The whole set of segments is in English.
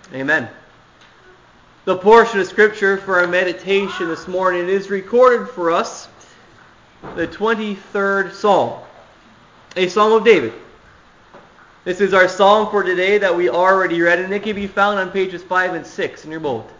Amen. The portion of Scripture for our meditation this morning is recorded for us, the 23rd Psalm, a Psalm of David. This is our psalm for today that we already read, and it can be found on pages 5 and 6 in your bulletin.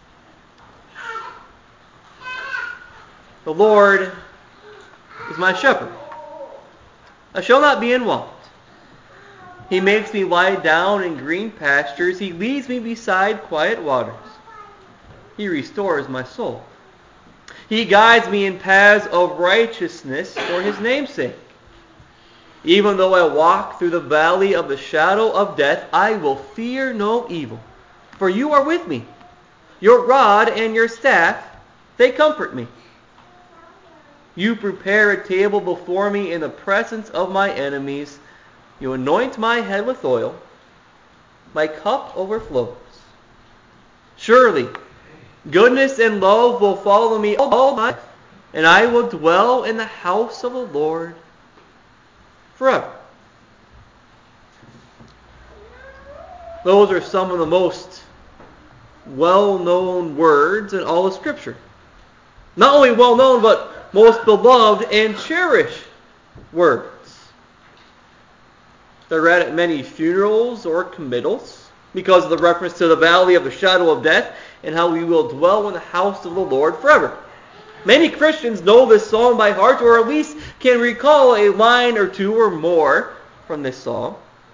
The Lord is my shepherd. I shall not be in want. He makes me lie down in green pastures. He leads me beside quiet waters. He restores my soul. He guides me in paths of righteousness for His name's sake. Even though I walk through the valley of the shadow of death, I will fear no evil. For You are with me. Your rod and Your staff, they comfort me. You prepare a table before me in the presence of my enemies. You anoint my head with oil. My cup overflows. Surely, goodness and love will follow me all my life, and I will dwell in the house of the Lord forever. Those are some of the most well-known words in all of Scripture. Not only well-known, but most beloved and cherished words. They're read at many funerals or committals because of the reference to the valley of the shadow of death and how we will dwell in the house of the Lord forever. Many Christians know this psalm by heart, or at least can recall a line or two or more from this psalm.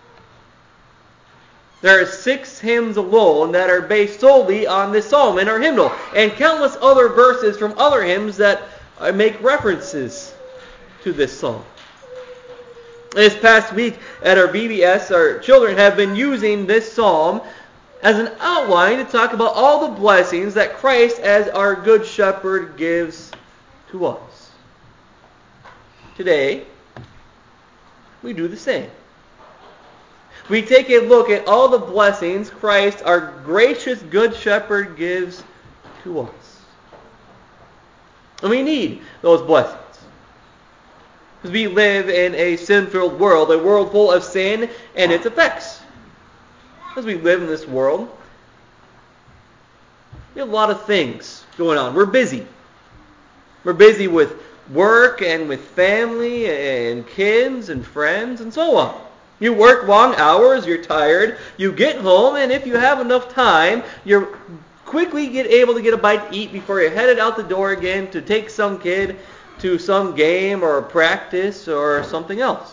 There are 6 hymns alone that are based solely on this psalm in our hymnal, and countless other verses from other hymns that make references to this psalm. This past week at our VBS, our children have been using this psalm as an outline to talk about all the blessings that Christ as our good shepherd gives to us. Today, we do the same. We take a look at all the blessings Christ, our gracious good shepherd, gives to us. And we need those blessings. Because we live in a sin-filled world, a world full of sin and its effects. As we live in this world, we have a lot of things going on. We're busy. We're busy with work and with family and kids and friends and so on. You work long hours, you're tired, you get home, and if you have enough time, you're quickly able to get a bite to eat before you're headed out the door again to take some kid to some game or practice or something else.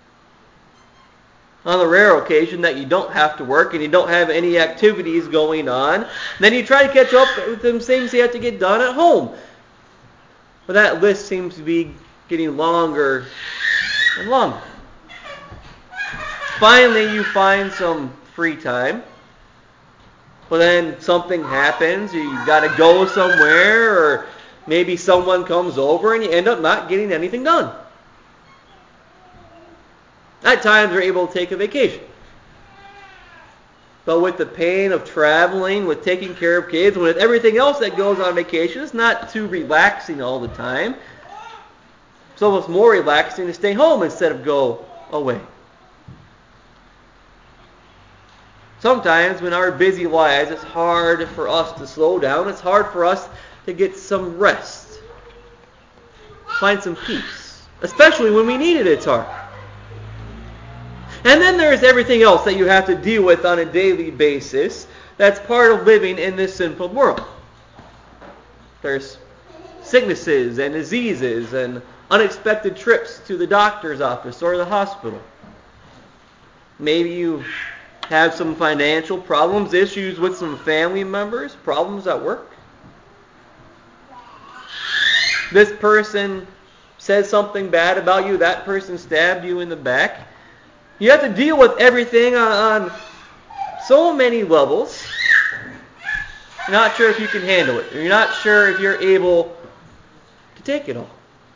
On the rare occasion that you don't have to work and you don't have any activities going on, then you try to catch up with them things you have to get done at home. But that list seems to be getting longer and longer. Finally, you find some free time. But then something happens, you got to go somewhere, or maybe someone comes over and you end up not getting anything done. At times you're able to take a vacation. But with the pain of traveling, with taking care of kids, with everything else that goes on vacation, it's not too relaxing all the time. It's almost more relaxing to stay home instead of go away. Sometimes when our busy lives, it's hard for us to slow down. It's hard for us to get some rest. Find some peace. Especially when we need it, it's hard. And then there's everything else that you have to deal with on a daily basis that's part of living in this sinful world. There's sicknesses and diseases and unexpected trips to the doctor's office or the hospital. Maybe you have some financial problems, issues with some family members, problems at work. This person says something bad about you, that person stabbed you in the back. You have to deal with everything on so many levels. You're not sure if you can handle it. You're not sure if you're able to take it all.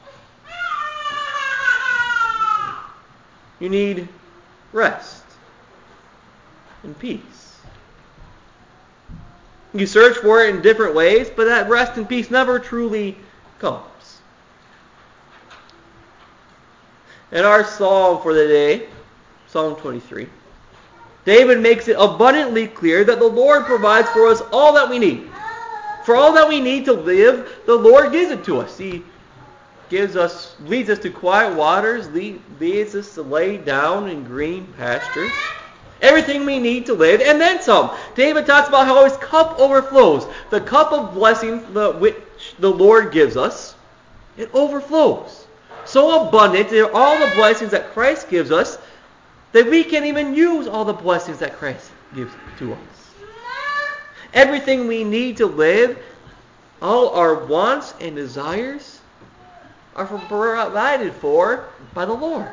You need rest and peace. You search for it in different ways, but that rest and peace never truly comes. And our psalm for the day, Psalm 23, David makes it abundantly clear that the Lord provides for us all that we need. For all that we need to live, the Lord gives it to us. He leads us to quiet waters, leads us to lay down in green pastures. Everything we need to live, and then some. David talks about how his cup overflows. The cup of blessing which the Lord gives us, it overflows. So abundant are all the blessings that Christ gives us that we can't even use all the blessings that Christ gives to us. Everything we need to live, all our wants and desires, are provided for by the Lord.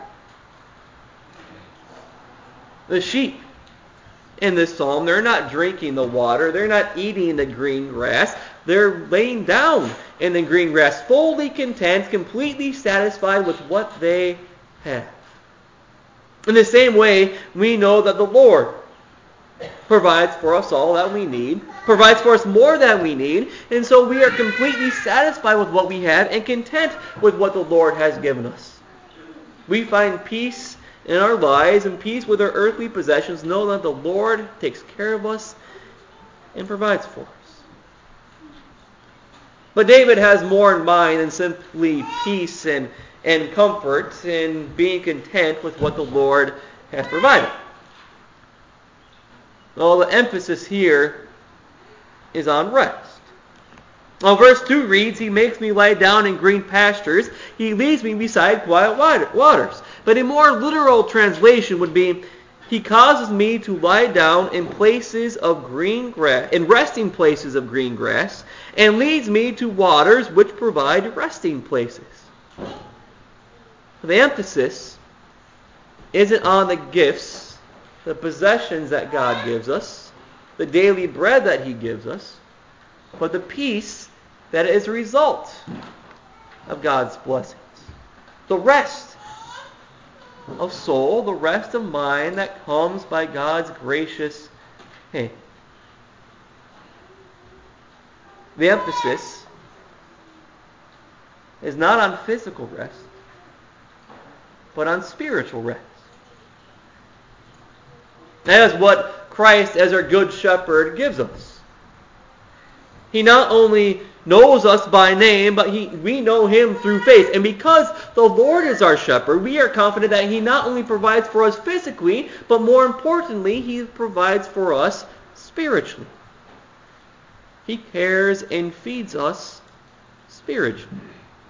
The sheep in this psalm, they're not drinking the water, they're not eating the green grass, they're laying down in the green grass, fully content, completely satisfied with what they have. In the same way, we know that the Lord provides for us all that we need, provides for us more than we need, and so we are completely satisfied with what we have and content with what the Lord has given us. We find peace in our lives and peace with our earthly possessions, know that the Lord takes care of us and provides for us. But David has more in mind than simply peace and comfort and being content with what the Lord has provided. Well, the emphasis here is on rest. Well, verse 2 reads, He makes me lie down in green pastures. He leads me beside quiet waters. But a more literal translation would be, He causes me to lie down in places of green grass, in resting places of green grass, and leads me to waters which provide resting places. The emphasis isn't on the gifts, the possessions that God gives us, the daily bread that He gives us, but the peace that is a result of God's blessings. The rest of soul, the rest of mind that comes by God's gracious hand. The emphasis is not on physical rest, but on spiritual rest. That is what Christ as our good shepherd gives us. He not only knows us by name, but we know Him through faith. And because the Lord is our shepherd, we are confident that He not only provides for us physically, but more importantly, He provides for us spiritually. He cares and feeds us spiritually.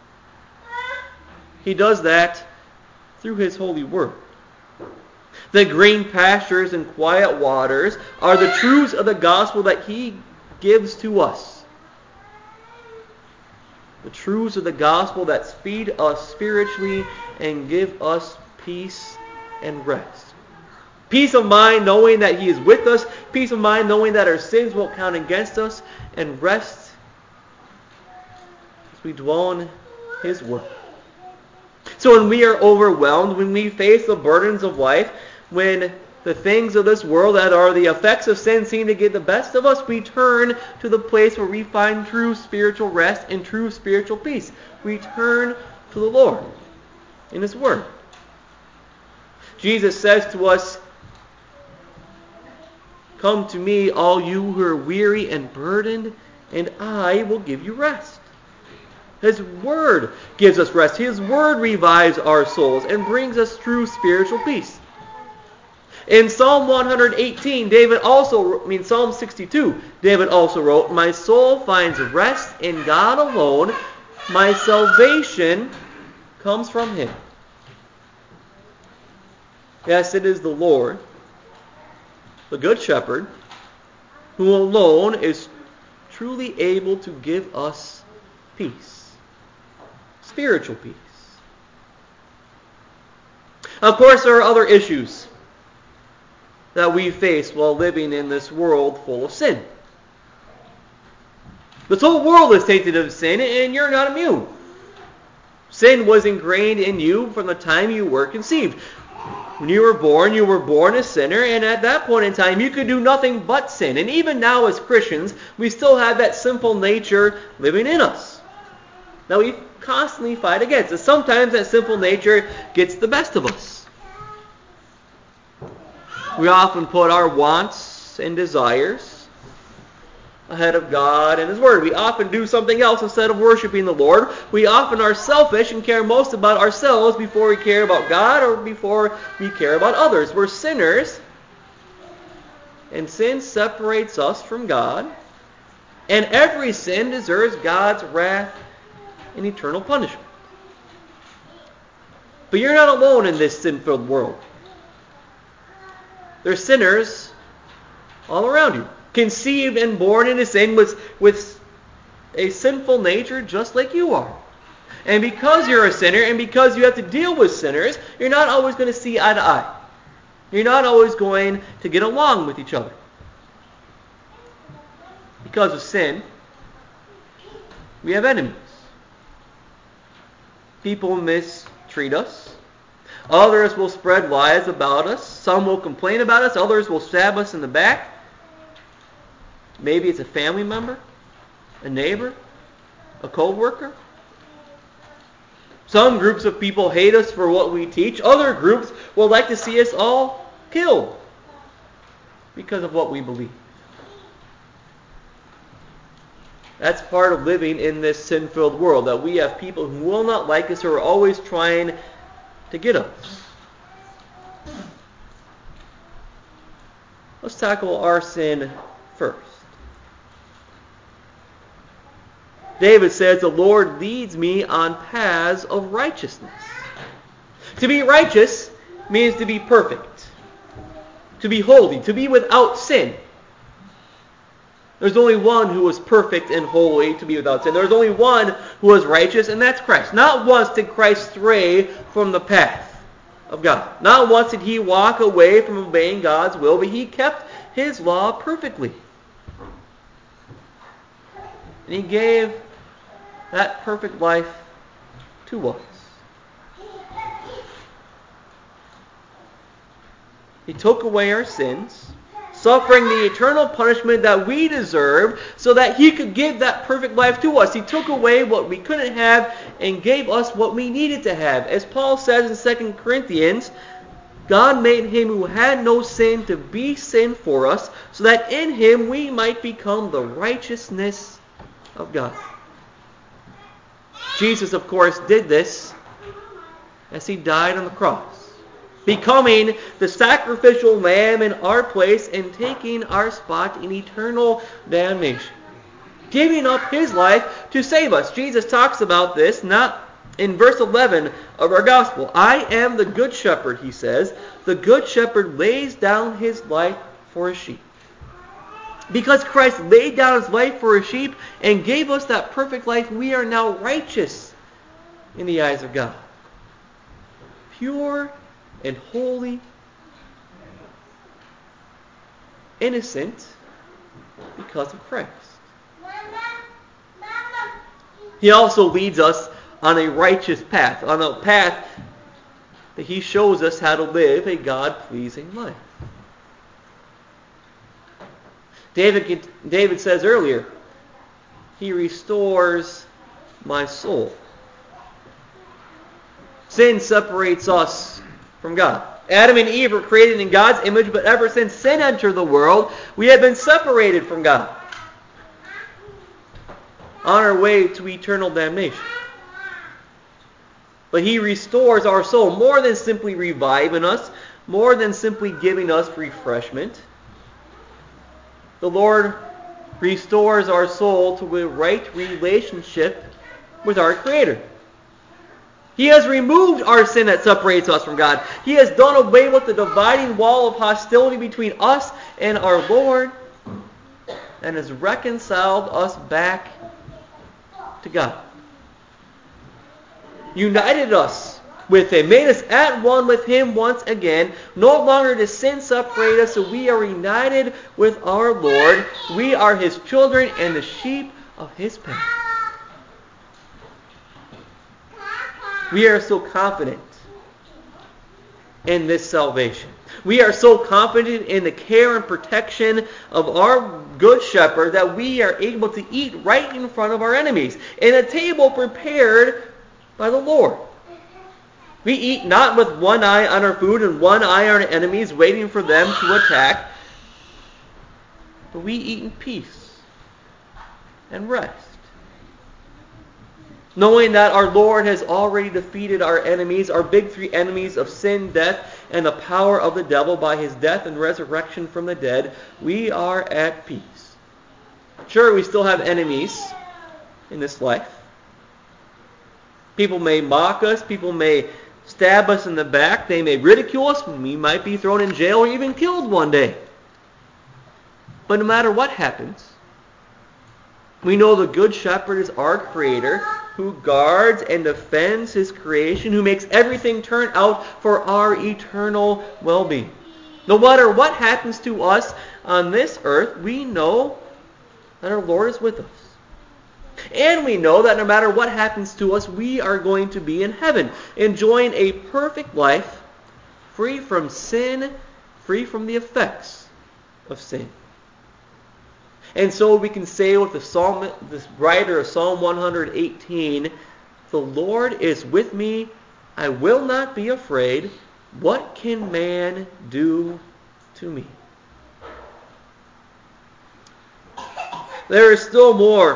He does that through His holy word. The green pastures and quiet waters are the truths of the gospel that He gives to us. The truths of the gospel that feed us spiritually and give us peace and rest. Peace of mind knowing that He is with us. Peace of mind knowing that our sins won't count against us. And rest as we dwell in His word. So when we are overwhelmed, when we face the burdens of life, when the things of this world that are the effects of sin seem to get the best of us, we turn to the place where we find true spiritual rest and true spiritual peace. We turn to the Lord in His word. Jesus says to us, Come to me, all you who are weary and burdened, and I will give you rest. His word gives us rest. His word revives our souls and brings us true spiritual peace. In Psalm 118, Psalm 62, David also wrote, My soul finds rest in God alone. My salvation comes from Him. Yes, it is the Lord, the Good Shepherd, who alone is truly able to give us peace. Spiritual peace. Of course, there are other issues that we face while living in this world full of sin. This whole world is tainted of sin, and you're not immune. Sin was ingrained in you from the time you were conceived. When you were born a sinner, and at that point in time, you could do nothing but sin. And even now as Christians, we still have that sinful nature living in us that we constantly fight against. And sometimes that sinful nature gets the best of us. We often put our wants and desires ahead of God and His Word. We often do something else instead of worshiping the Lord. We often are selfish and care most about ourselves before we care about God or before we care about others. We're sinners, and sin separates us from God, and every sin deserves God's wrath and eternal punishment. But you're not alone in this sin-filled world. There's sinners all around you, conceived and born into sin with a sinful nature just like you are. And because you're a sinner and because you have to deal with sinners, you're not always going to see eye to eye. You're not always going to get along with each other. Because of sin, we have enemies. People mistreat us. Others will spread lies about us. Some will complain about us. Others will stab us in the back. Maybe it's a family member, a neighbor, a co-worker. Some groups of people hate us for what we teach. Other groups will like to see us all killed because of what we believe. That's part of living in this sin-filled world, that we have people who will not like us, who are always trying to get us. Let's tackle our sin first. David says, "The Lord leads me on paths of righteousness." To be righteous means to be perfect, to be holy, to be without sin. There's only one who was perfect and holy, to be without sin. There's only one who was righteous, and that's Christ. Not once did Christ stray from the path of God. Not once did He walk away from obeying God's will, but He kept His law perfectly. And He gave that perfect life to us. He took away our sins, suffering the eternal punishment that we deserve, so that He could give that perfect life to us. He took away what we couldn't have and gave us what we needed to have. As Paul says in 2 Corinthians, God made Him who had no sin to be sin for us, so that in Him we might become the righteousness of God. Jesus, of course, did this as He died on the cross, becoming the sacrificial lamb in our place and taking our spot in eternal damnation, giving up His life to save us. Jesus talks about this not in verse 11 of our gospel. "I am the good shepherd," He says. "The good shepherd lays down his life for his sheep." Because Christ laid down His life for His sheep and gave us that perfect life, we are now righteous in the eyes of God. Pure and holy, innocent because of Christ. He also leads us on a righteous path, on a path that He shows us how to live a God-pleasing life. David says earlier, He restores my soul. Sin separates us from God. Adam and Eve were created in God's image, but ever since sin entered the world, we have been separated from God, on our way to eternal damnation. But He restores our soul, more than simply reviving us, more than simply giving us refreshment. The Lord restores our soul to a right relationship with our Creator. He has removed our sin that separates us from God. He has done away with the dividing wall of hostility between us and our Lord, and has reconciled us back to God. United us with Him, made us at one with Him once again. No longer does sin separate us, so we are united with our Lord. We are His children and the sheep of His path. We are so confident in this salvation. We are so confident in the care and protection of our good shepherd that we are able to eat right in front of our enemies, in a table prepared by the Lord. We eat not with one eye on our food and one eye on our enemies, waiting for them to attack, but we eat in peace and rest, knowing that our Lord has already defeated our enemies, our big three enemies of sin, death, and the power of the devil by his death and resurrection from the dead. We are at peace. Sure, we still have enemies in this life. People may mock us. People may stab us in the back. They may ridicule us. We might be thrown in jail or even killed one day. But no matter what happens, we know the Good Shepherd is our Creator, who guards and defends His creation, who makes everything turn out for our eternal well-being. No matter what happens to us on this earth, we know that our Lord is with us. And we know that no matter what happens to us, we are going to be in heaven, enjoying a perfect life, free from sin, free from the effects of sin. And so we can say with this writer of Psalm 118, "The Lord is with me, I will not be afraid. What can man do to me?" There is still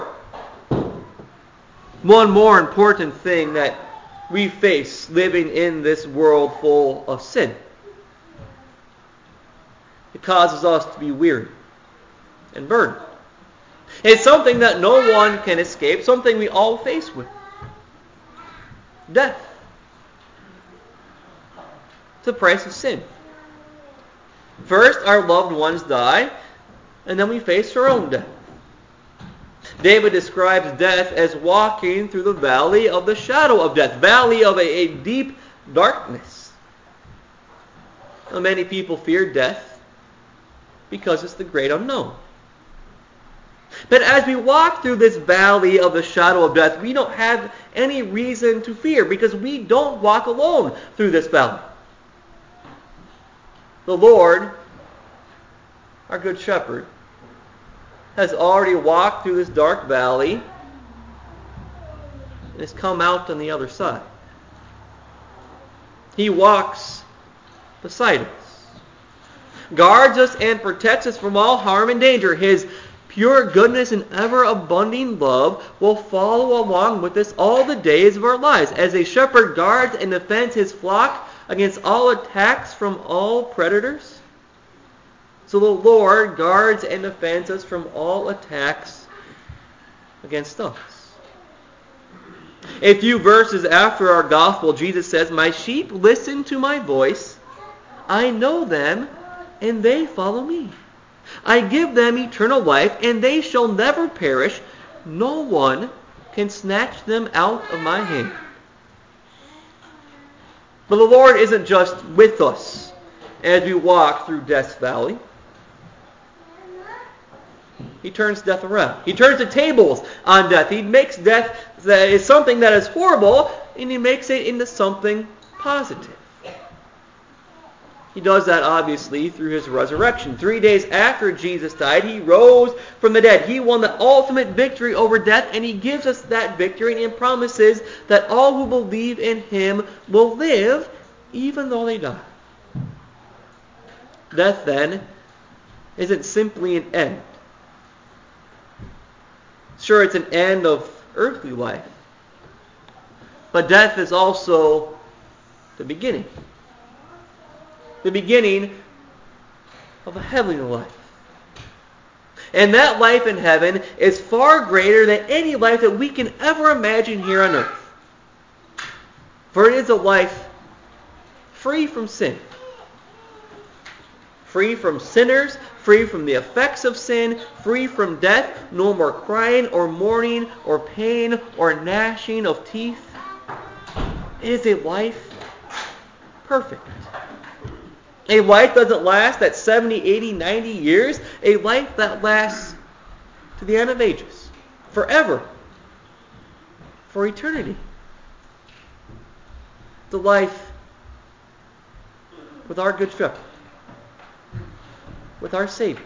one more important thing that we face living in this world full of sin. It causes us to be weary and burdened. It's something that no one can escape, something we all face with. Death. It's the price of sin. First, our loved ones die, and then we face our own death. David describes death as walking through the valley of the shadow of death, valley of a deep darkness. Now, many people fear death because it's the great unknown. But as we walk through this valley of the shadow of death, we don't have any reason to fear because we don't walk alone through this valley. The Lord, our Good Shepherd, has already walked through this dark valley and has come out on the other side. He walks beside us, guards us and protects us from all harm and danger. His pure goodness and ever-abundant love will follow along with us all the days of our lives, as a shepherd guards and defends his flock against all attacks from all predators. So the Lord guards and defends us from all attacks against us. A few verses after our gospel, Jesus says, "My sheep listen to my voice. I know them, and they follow me. I give them eternal life, and they shall never perish. No one can snatch them out of my hand." But the Lord isn't just with us as we walk through Death's valley. He turns death around. He turns the tables on death. He makes death that is something that is horrible, and He makes it into something positive. He does that, obviously, through His resurrection. 3 days after Jesus died, He rose from the dead. He won the ultimate victory over death, and He gives us that victory and promises that all who believe in Him will live even though they die. Death, then, isn't simply an end. Sure, it's an end of earthly life, but death is also the beginning. The beginning of a heavenly life. And that life in heaven is far greater than any life that we can ever imagine here on earth. For it is a life free from sin, free from sinners, free from the effects of sin, free from death, no more crying or mourning or pain or gnashing of teeth. It is a life perfect. A life doesn't last at 70, 80, 90 years. A life that lasts to the end of ages. Forever. For eternity. The life with our Good Shepherd. With our Savior.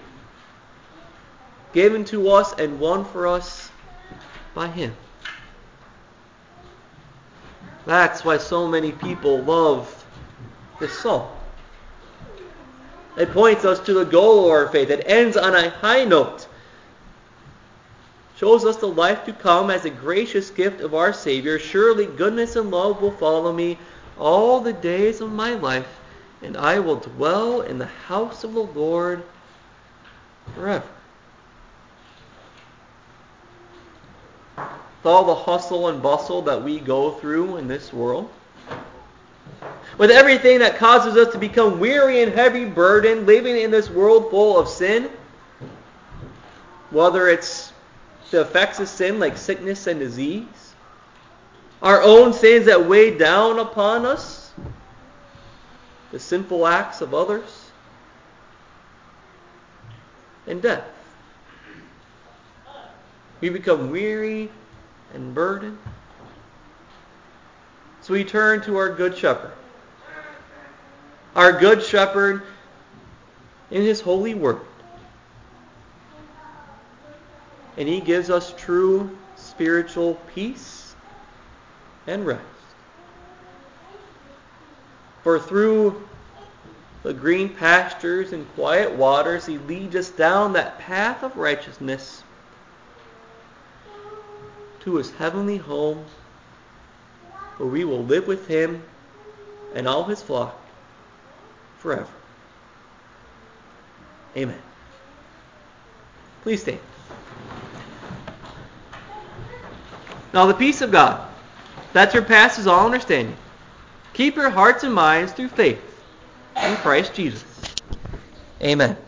Given to us and won for us by Him. That's why so many people love this psalm. It points us to the goal of our faith. It ends on a high note. Shows us the life to come as a gracious gift of our Savior. Surely goodness and love will follow me all the days of my life, and I will dwell in the house of the Lord forever. With all the hustle and bustle that we go through in this world, with everything that causes us to become weary and heavy burdened, living in this world full of sin, whether it's the effects of sin like sickness and disease, our own sins that weigh down upon us, the sinful acts of others, and death. We become weary and burdened. So we turn to our Good Shepherd. Our Good Shepherd in His holy word. And He gives us true spiritual peace and rest. For through the green pastures and quiet waters, He leads us down that path of righteousness to His heavenly home, where we will live with Him and all His flock forever. Amen. Please stand. Now the peace of God, that surpasses all understanding, keep your hearts and minds through faith in Christ Jesus. Amen.